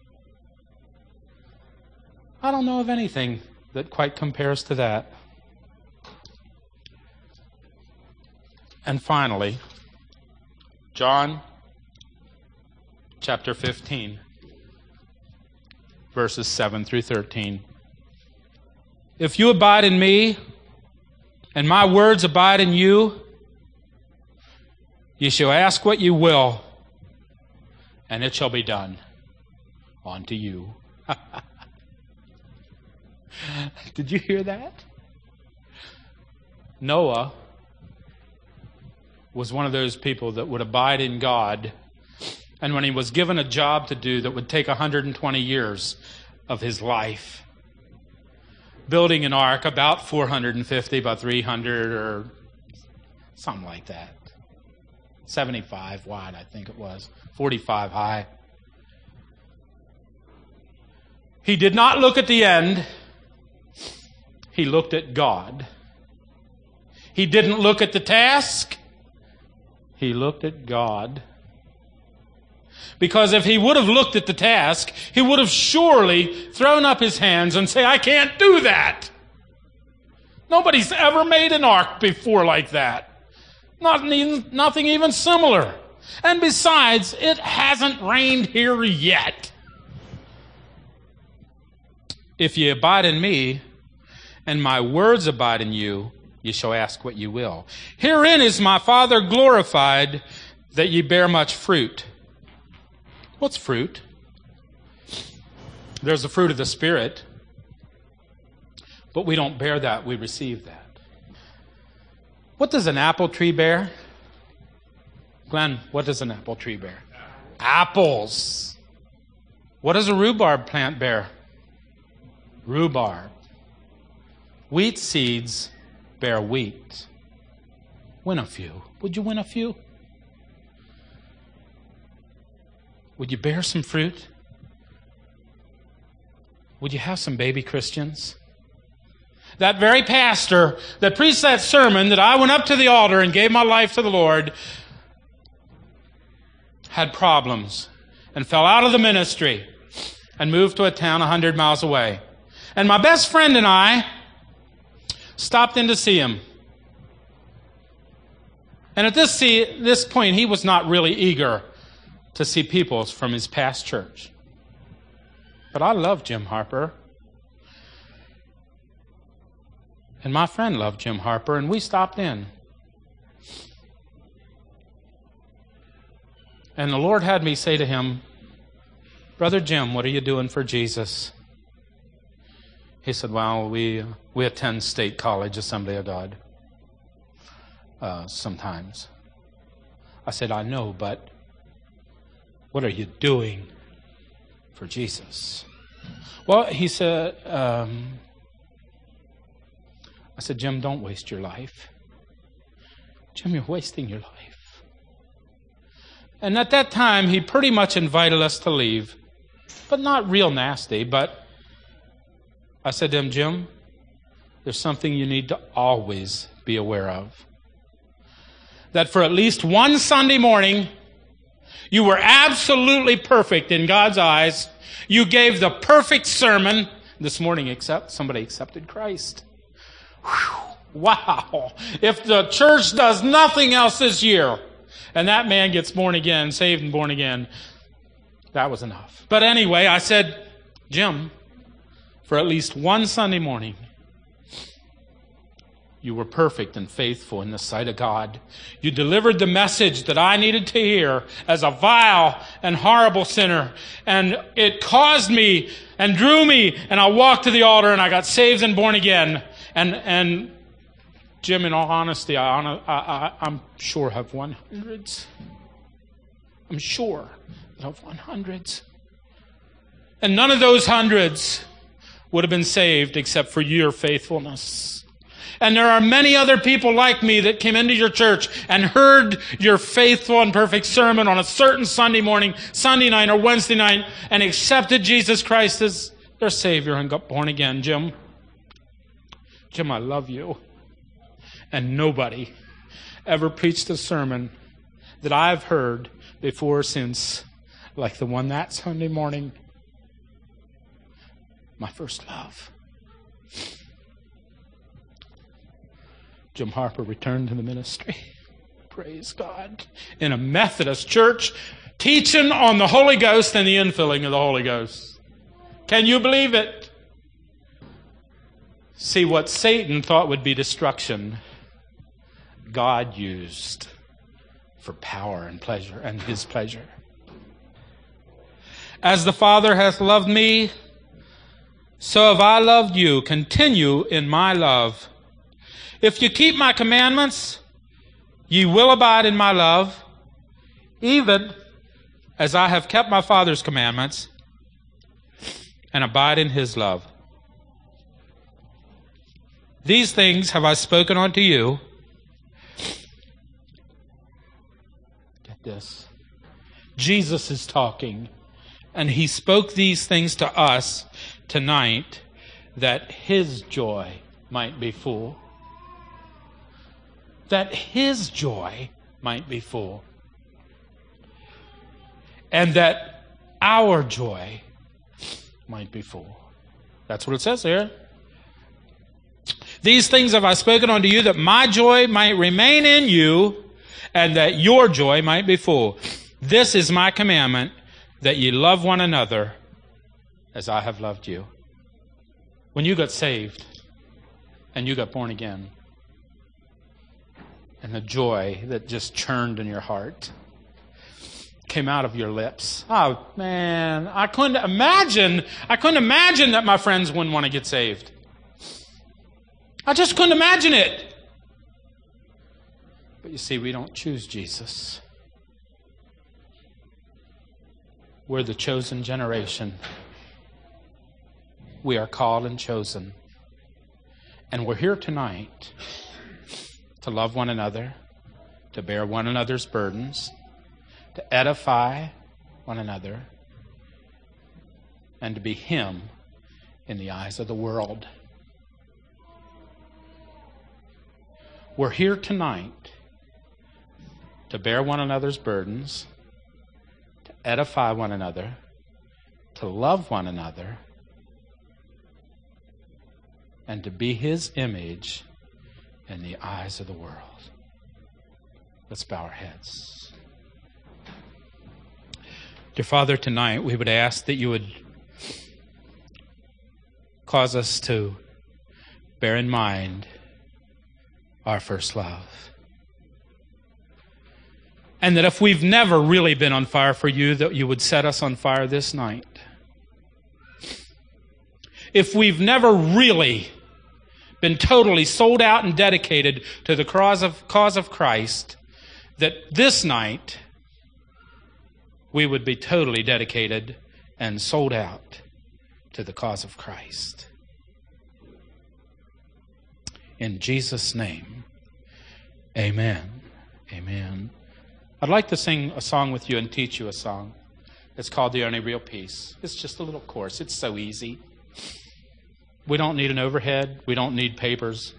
S1: I don't know of anything that quite compares to that. And finally, John chapter 15, verses 7 through 13. "If you abide in me, and my words abide in you, ye shall ask what you will, and it shall be done unto you." Did you hear that? Noah was one of those people that would abide in God, and when he was given a job to do that would take 120 years of his life, building an ark about 450 by 300 or something like that, 75 wide, I think it was, 45 high. He did not look at the end. He looked at God. He didn't look at the task. He looked at God. Because if he would have looked at the task, he would have surely thrown up his hands and say, "I can't do that. Nobody's ever made an ark before like that. Nothing even similar. And besides, it hasn't rained here yet. If ye abide in me, and my words abide in you, ye shall ask what you will. Herein is my Father glorified, that ye bear much fruit, What's fruit? There's the fruit of the Spirit, but we don't bear that, we receive that. What does an apple tree bear? Glenn, what does an apple tree bear? Apples. What does a rhubarb plant bear? Rhubarb. Wheat seeds bear wheat. Win a few. Would you win a few? Would you bear some fruit? Would you have some baby Christians? That very pastor that preached that sermon that I went up to the altar and gave my life to the Lord had problems and fell out of the ministry and moved to a town 100 miles away. And my best friend and I stopped in to see him. And at this point, he was not really eager to see people from his past church. But I love Jim Harper. And my friend loved Jim Harper, and we stopped in. And the Lord had me say to him, "Brother Jim, what are you doing for Jesus?" He said, "Well, we attend State College, Assembly of God, sometimes." I said, "I know, but what are you doing for Jesus?" Well, he said, I said, "Jim, don't waste your life. Jim, you're wasting your life." And at that time, he pretty much invited us to leave, but not real nasty. But I said to him, "Jim, there's something you need to always be aware of. That for at least one Sunday morning, you were absolutely perfect in God's eyes. You gave the perfect sermon. This morning, somebody accepted Christ. Whew, wow. If the church does nothing else this year, and that man gets born again, saved and born again, that was enough." But anyway, I said, "Jim, for at least one Sunday morning, you were perfect and faithful in the sight of God. You delivered the message that I needed to hear as a vile and horrible sinner. And it caused me and drew me, and I walked to the altar and I got saved and born again." And Jim, in all honesty, I'm sure I've won hundreds. I'm sure that I've won hundreds. And none of those hundreds would have been saved except for your faithfulness. And there are many other people like me that came into your church and heard your faithful and perfect sermon on a certain Sunday morning, Sunday night, or Wednesday night, and accepted Jesus Christ as their Savior and got born again. Jim, I love you. And nobody ever preached a sermon that I've heard before or since like the one that Sunday morning. My first love. Jim Harper returned to the ministry. Praise God. In a Methodist church, teaching on the Holy Ghost and the infilling of the Holy Ghost. Can you believe it? See, what Satan thought would be destruction, God used for power and pleasure, and His pleasure. "As the Father hath loved me, so have I loved you. Continue in my love. If you keep my commandments, ye will abide in my love, even as I have kept my Father's commandments and abide in His love. These things have I spoken unto you." Get this. Jesus is talking, and He spoke these things to us tonight that His joy might be full. That His joy might be full. And that our joy might be full. That's what it says here. "These things have I spoken unto you, that my joy might remain in you, and that your joy might be full. This is my commandment, that ye love one another as I have loved you." When you got saved and you got born again, and the joy that just churned in your heart, came out of your lips. Oh, man, I couldn't imagine that my friends wouldn't want to get saved. I just couldn't imagine it. But you see, we don't choose Jesus. We're the chosen generation. We are called and chosen. And we're here tonight to love one another, to bear one another's burdens, to edify one another, and to be Him in the eyes of the world. We're here tonight to bear one another's burdens, to edify one another, to love one another, and to be His image in the eyes of the world. Let's bow our heads. Dear Father, tonight we would ask that you would cause us to bear in mind our first love. And that if we've never really been on fire for you, that you would set us on fire this night. If we've never really been totally sold out and dedicated to the cause of Christ, that this night we would be totally dedicated and sold out to the cause of Christ. In Jesus' name, amen. Amen. I'd like to sing a song with you and teach you a song. It's called The Only Real Peace. It's just a little course. It's so easy. We don't need an overhead. We don't need papers.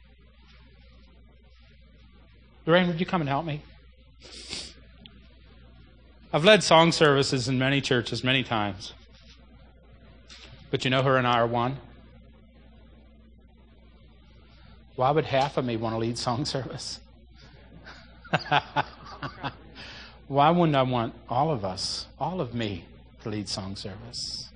S1: Lorraine, would you come and help me? I've led song services in many churches many times. But you know her and I are one. Why would half of me want to lead song service? Why wouldn't I want all of us, all of me, to lead song service?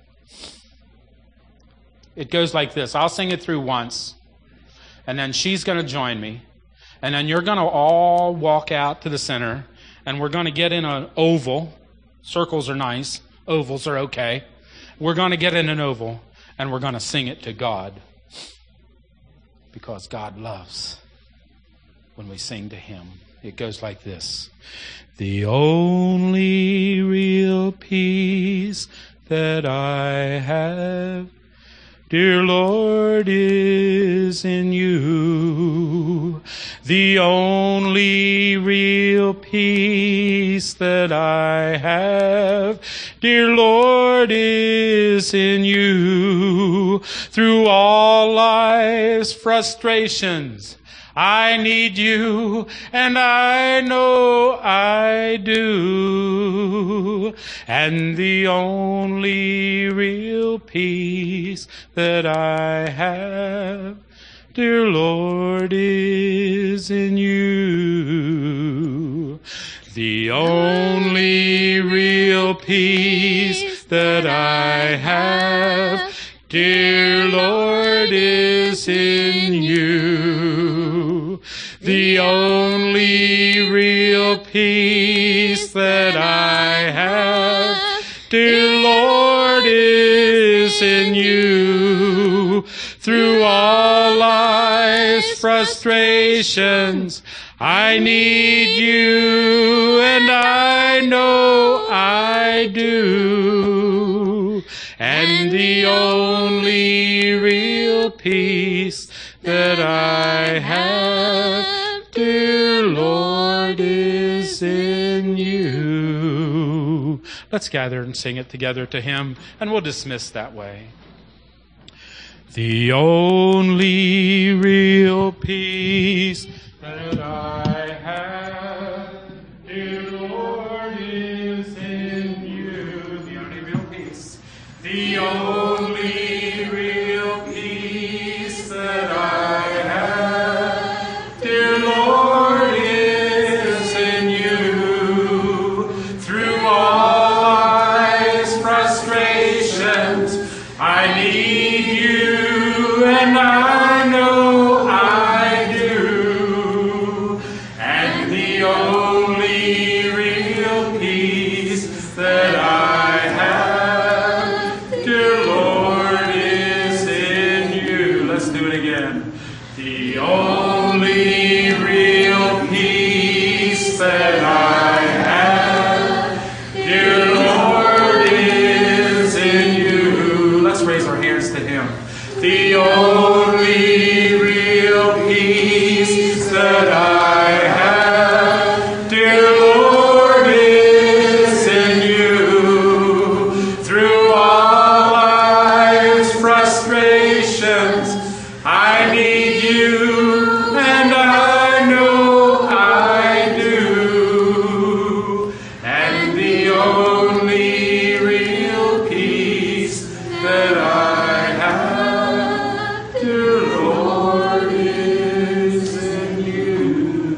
S1: It goes like this. I'll sing it through once, and then she's going to join me, and then you're going to all walk out to the center, and we're going to get in an oval. Circles are nice. Ovals are okay. We're going to get in an oval, and we're going to sing it to God, because God loves when we sing to Him. It goes like this. The only real peace that I have, dear Lord, is in you. The only real peace that I have, dear Lord, is in you. Through all life's frustrations, I need you, and I know I do. And the only real peace that I have, dear Lord, is in you. The only real peace that I have, dear Lord, is in you. The only real peace that I have, dear Lord, is in you. Through all life's frustrations, I need you, and I know I do. And the only real peace that I have, dear Lord, is in you. Let's gather and sing it together to Him, and we'll dismiss that way. The only real peace that I have, dear Lord, is in you. The only real peace. The only real peace that I have, dear Lord, is in you. Through all life's frustrations, I need you, and I know I do.
S2: that I have, dear Lord, is in you. Let's raise our hands to Him. The only real peace that I have, dear Lord, is in you. Through all life's frustrations, I need you, and I know I do. And the only real peace that I have, dear Lord, is in you.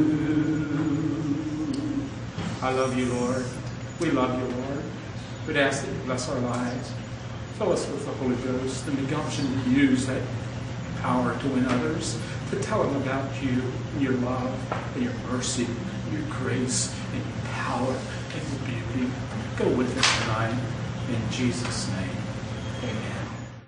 S2: I love you, Lord. We love you, Lord. We'd ask that you bless our lives. Fill us with the Holy Ghost and the gumption to use that power to win others, to tell them about you, and your love, and your mercy, and your grace, and your power, and your beauty. Go with us tonight. In Jesus' name, amen.